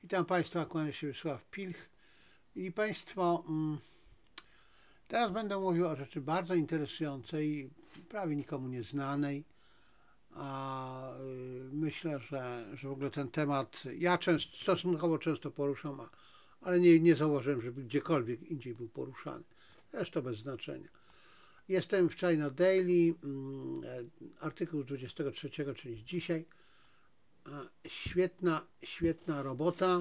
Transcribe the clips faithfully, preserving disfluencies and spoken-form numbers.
Witam Państwa, kłania się Wiesław Pilch. I Państwo, teraz będę mówił o rzeczy bardzo interesującej, prawie nikomu nieznanej, a myślę, że, że w ogóle ten temat ja często, stosunkowo często poruszam, ale nie, nie zauważyłem, żeby gdziekolwiek indziej był poruszany. Zresztą bez znaczenia. Jestem w China Daily, artykuł z dwudziestego trzeciego, czyli z dzisiaj. Świetna, świetna robota.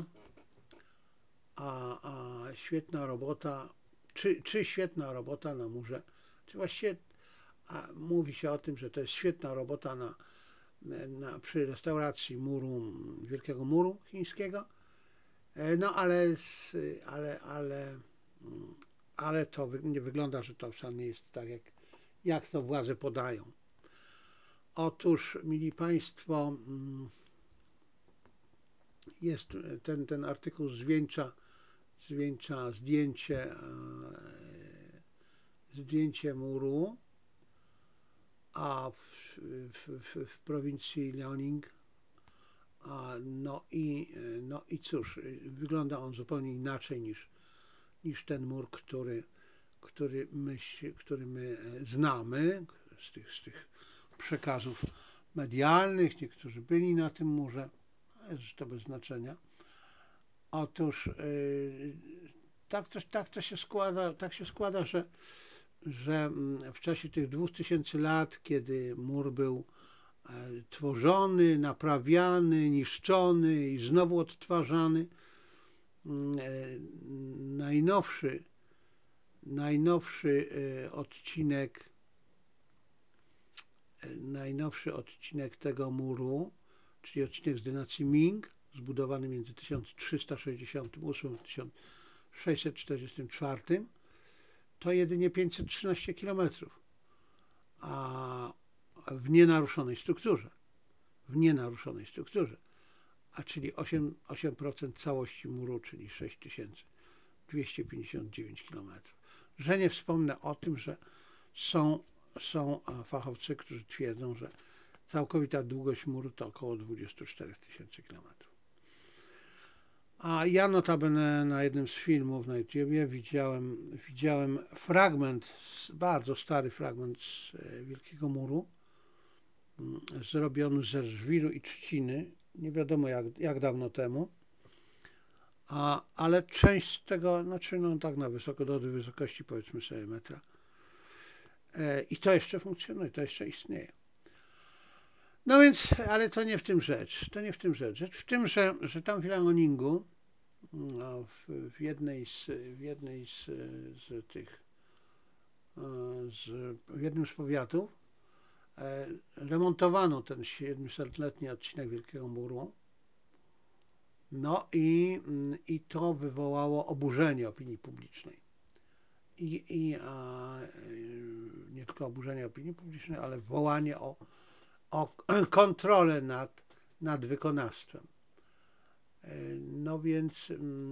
A, a świetna robota, czy, czy świetna robota na murze, czy właściwie a mówi się o tym, że to jest świetna robota na, na, przy restauracji muru, Wielkiego Muru Chińskiego, no ale, ale, ale, ale to nie wygląda, że to wcale nie jest tak, jak, jak to władze podają. Otóż, mili Państwo, jest ten, ten artykuł zwieńcza zwieńcza zdjęcie, zdjęcie muru, a w, w, w, w prowincji Liaoning. A no i, no i cóż, wygląda on zupełnie inaczej niż, niż ten mur, który, który, my, który my znamy z tych, z tych przekazów medialnych. Niektórzy byli na tym murze, ale to bez znaczenia. Otóż tak to, tak to się składa, tak się składa, że, że w czasie tych dwóch tysięcy lat, kiedy mur był tworzony, naprawiany, niszczony i znowu odtwarzany, najnowszy, najnowszy odcinek, najnowszy odcinek tego muru, czyli odcinek z dynastii Ming, zbudowany między tysiąc trzysta sześćdziesiątym ósmym a tysiąc sześćset czterdziestym czwartym, to jedynie pięćset trzynaście kilometrów, a w nienaruszonej strukturze, w nienaruszonej strukturze, a czyli osiem procent całości muru, czyli sześć tysięcy dwieście pięćdziesiąt dziewięć kilometrów. Że nie wspomnę o tym, że są, są fachowcy, którzy twierdzą, że całkowita długość muru to około dwadzieścia cztery tysiące kilometrów. A ja notabene na jednym z filmów na YouTubie widziałem, widziałem fragment, bardzo stary fragment z Wielkiego Muru, zrobiony ze żwiru i trzciny, nie wiadomo jak, jak dawno temu, a, ale część z tego, znaczy no tak na wysoko, do wysokości powiedzmy sobie metra. E, I to jeszcze funkcjonuje, to jeszcze istnieje. No więc, ale to nie w tym rzecz, to nie w tym rzecz. Rzecz w tym, że, że tam w Liaoningu, no, w, w jednej z, w jednej z, z tych, z, w jednym z powiatów e, remontowano ten siedmiosetletni odcinek Wielkiego Muru. No i, i to wywołało oburzenie opinii publicznej. I, i a, nie tylko oburzenie opinii publicznej, ale wołanie o, o kontrolę nad, nad wykonawstwem. No więc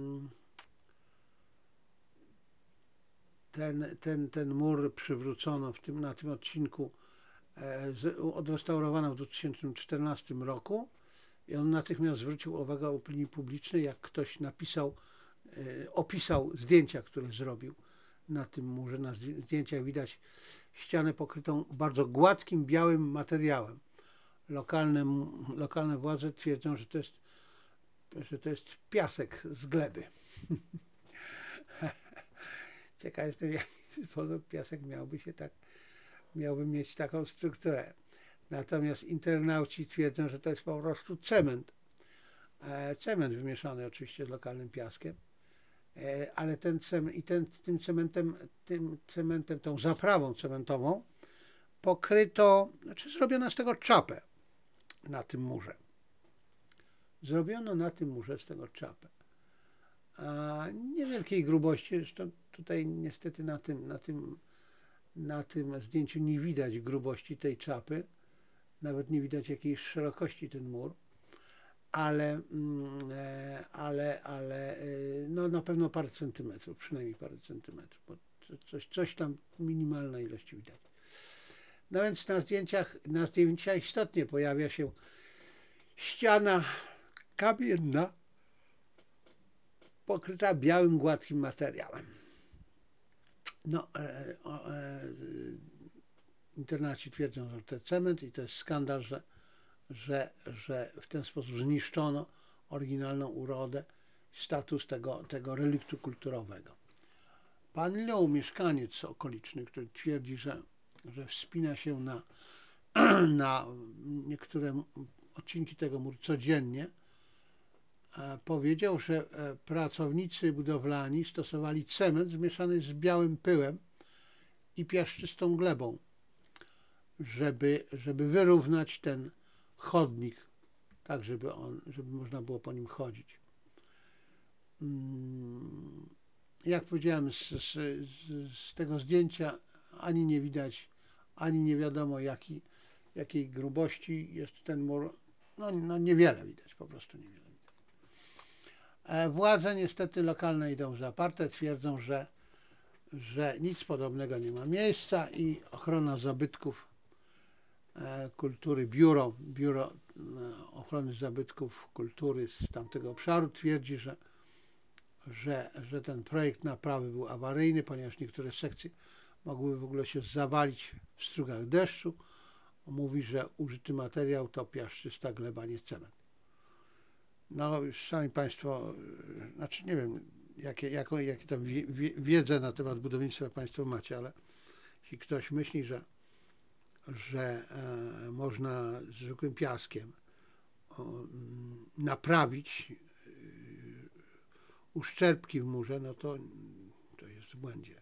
ten, ten, ten mur przywrócono w tym, na tym odcinku, odrestaurowano w dwa tysiące czternastym roku i on natychmiast zwrócił uwagę opinii publicznej, jak ktoś napisał, opisał zdjęcia, które zrobił na tym murze. Na zdjęciach widać ścianę pokrytą bardzo gładkim, białym materiałem. Lokalne, lokalne władze twierdzą, że to jest, że to jest piasek z gleby. Ciekaw jestem, w jaki sposób piasek miałby się tak, miałby mieć taką strukturę. Natomiast internauci twierdzą, że to jest po prostu cement. Cement wymieszany oczywiście z lokalnym piaskiem. Ale ten cement, i ten, tym cementem, tym cementem, tą zaprawą cementową pokryto, znaczy zrobiono z tego czapę na tym murze. Zrobiono na tym murze z tego czapę. A niewielkiej grubości, zresztą tutaj niestety na tym, na tym, na tym zdjęciu nie widać grubości tej czapy, nawet nie widać jakiej szerokości ten mur, ale, ale, ale no na pewno parę centymetrów, przynajmniej parę centymetrów, bo coś, coś tam minimalna ilość widać. No więc na zdjęciach, na zdjęciach istotnie pojawia się ściana kamienna, pokryta białym, gładkim materiałem. No, e, e, internaci twierdzą, że to cement i to jest skandal, że, że, że w ten sposób zniszczono oryginalną urodę, status tego, tego reliktu kulturowego. Pan Liu, mieszkaniec okoliczny, który twierdzi, że, że wspina się na, na niektóre odcinki tego muru codziennie, powiedział, że pracownicy budowlani stosowali cement zmieszany z białym pyłem i piaszczystą glebą, żeby, żeby wyrównać ten chodnik, tak żeby, on, żeby można było po nim chodzić. Jak powiedziałem, z, z, z tego zdjęcia ani nie widać, ani nie wiadomo jaki, jakiej grubości jest ten mur. No, no niewiele widać, po prostu niewiele. Władze niestety lokalne idą w zaparte, twierdzą, że, że nic podobnego nie ma miejsca i ochrona zabytków kultury, biuro, biuro ochrony zabytków kultury z tamtego obszaru twierdzi, że, że, że ten projekt naprawy był awaryjny, ponieważ niektóre sekcje mogły w ogóle się zawalić w strugach deszczu. Mówi, że użyty materiał to piaszczysta gleba, nie cement. No, sami Państwo, znaczy nie wiem, jakie, jaką, jakie tam wie, wie, wiedzę na temat budownictwa Państwo macie, ale jeśli ktoś myśli, że, że e, można zwykłym piaskiem o, naprawić e, uszczerbki w murze, no to, to jest w błędzie.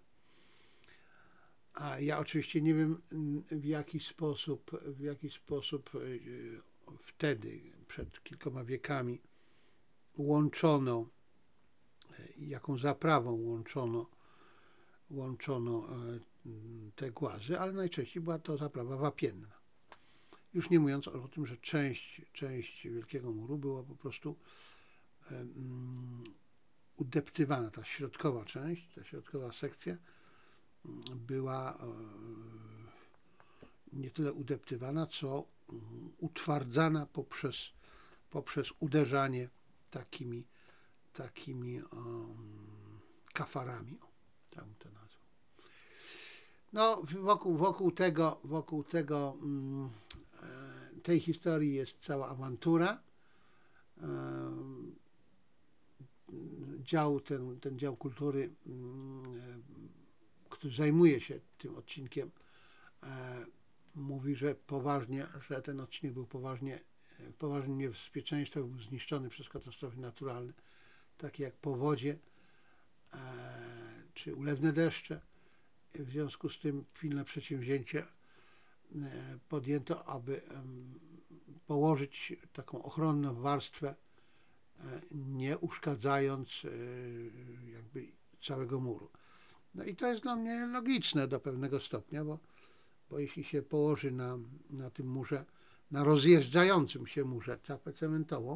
A ja oczywiście nie wiem, w jaki sposób, w jaki sposób e, wtedy, przed kilkoma wiekami, łączono, jaką zaprawą łączono, łączono te głazy, ale najczęściej była to zaprawa wapienna. Już nie mówiąc o tym, że część, część Wielkiego Muru była po prostu um, udeptywana, ta środkowa część, ta środkowa sekcja była um, nie tyle udeptywana, co um, utwardzana poprzez, poprzez uderzanie takimi takimi um, kafarami, tak bym to nazwał. No, wokół, wokół tego, wokół tego um, tej historii jest cała awantura. Um, dział, ten, ten dział kultury, um, który zajmuje się tym odcinkiem, um, mówi, że poważnie, że ten odcinek był poważnie, poważnie niebezpieczeństwo, był zniszczony przez katastrofy naturalne, takie jak powodzie e, czy ulewne deszcze. W związku z tym pilne przedsięwzięcie e, podjęto, aby e, położyć taką ochronną warstwę, e, nie uszkadzając e, jakby całego muru. No i to jest dla mnie logiczne do pewnego stopnia, bo, bo jeśli się położy na, na tym murze, na rozjeżdżającym się murze czapę cementową,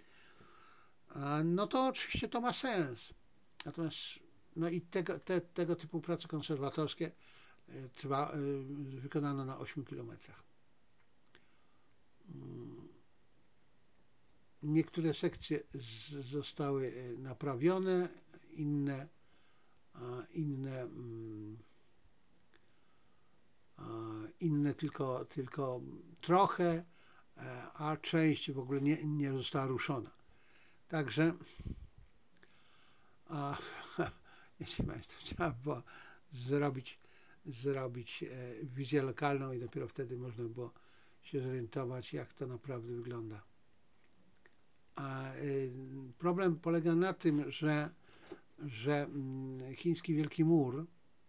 no to oczywiście to ma sens. Natomiast no i tego, te, tego typu prace konserwatorskie trwa, wykonano na ośmiu kilometrach. Niektóre sekcje z, zostały naprawione, inne, inne, inne tylko, tylko trochę, a część w ogóle nie, nie została ruszona. Także a, jeśli Państwo trzeba było zrobić, zrobić wizję lokalną i dopiero wtedy można było się zorientować, jak to naprawdę wygląda. A problem polega na tym, że, że chiński Wielki Mur,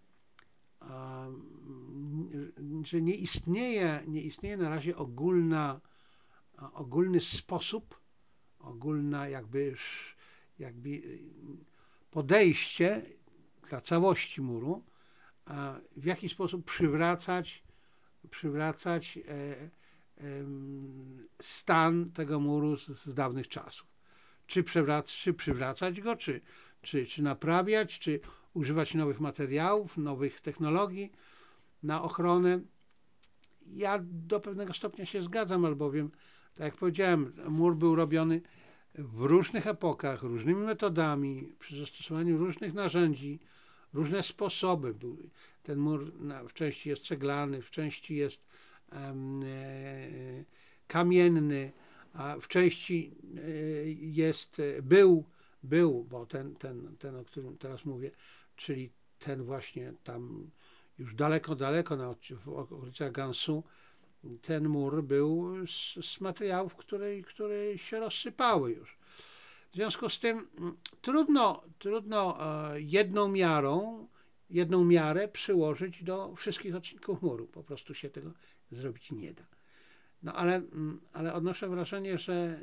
że nie istnieje, nie istnieje na razie ogólna, ogólny sposób, ogólna jakby, jakby podejście dla całości muru, w jaki sposób przywracać, przywracać stan tego muru z, z dawnych czasów. Czy, przewrac, czy przywracać go, czy, czy, czy naprawiać, czy używać nowych materiałów, nowych technologii na ochronę. Ja do pewnego stopnia się zgadzam, albowiem, tak jak powiedziałem, mur był robiony w różnych epokach, różnymi metodami, przy zastosowaniu różnych narzędzi, różne sposoby. Ten mur w części jest ceglany, w części jest um, e, kamienny, a w części e, jest, był, był, bo ten, ten, ten, o którym teraz mówię, czyli ten właśnie tam już daleko, daleko na, w okolicach Gansu, ten mur był z, z materiałów, które, które się rozsypały już. W związku z tym trudno, trudno jedną miarą, jedną miarę przyłożyć do wszystkich odcinków muru. Po prostu się tego zrobić nie da. No ale, ale odnoszę wrażenie, że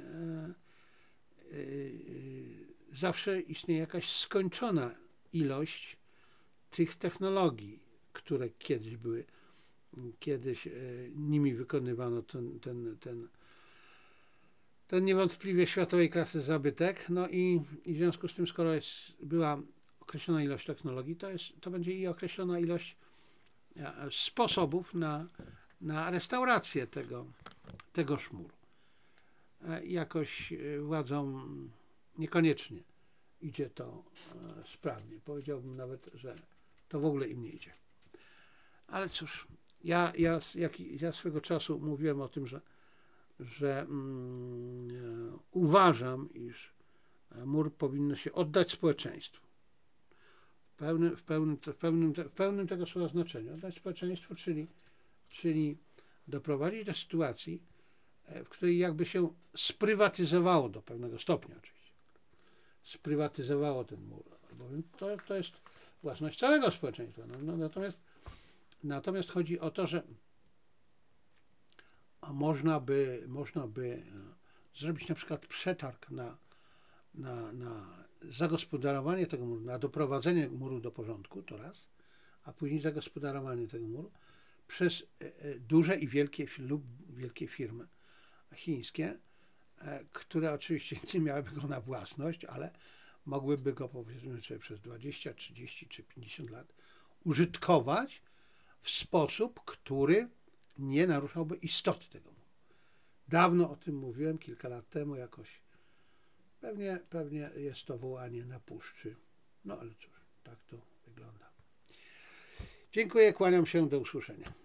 zawsze istnieje jakaś skończona ilość tych technologii, które kiedyś były, kiedyś nimi wykonywano ten, ten, ten ten niewątpliwie światowej klasy zabytek. No i, i w związku z tym, skoro jest, była określona ilość technologii, to, jest, to będzie i określona ilość sposobów na, na restaurację tego, tego szmuru. Jakoś władzom niekoniecznie idzie to sprawnie. Powiedziałbym nawet, że to w ogóle im nie idzie. Ale cóż, ja, ja, jak, ja swego czasu mówiłem o tym, że że mm, uważam, iż mur powinno się oddać społeczeństwu. W pełnym, w pełnym, w pełnym, w pełnym tego słowa znaczeniu. Oddać społeczeństwu, czyli, czyli doprowadzić do sytuacji, w której jakby się sprywatyzowało do pewnego stopnia oczywiście. Sprywatyzowało ten mur. Bowiem to, to jest własność całego społeczeństwa. No, no, natomiast, natomiast chodzi o to, że a można by, można by zrobić na przykład przetarg na, na, na zagospodarowanie tego muru, na doprowadzenie muru do porządku, to raz, a później zagospodarowanie tego muru przez duże i wielkie lub wielkie firmy chińskie, które oczywiście nie miałyby go na własność, ale mogłyby go, powiedzmy sobie, przez dwadzieścia, trzydzieści czy pięćdziesiąt lat użytkować w sposób, który nie naruszałby istoty tego muru. Dawno o tym mówiłem, kilka lat temu jakoś. Pewnie, pewnie jest to wołanie na puszczy. No ale cóż, tak to wygląda. Dziękuję, kłaniam się, do usłyszenia.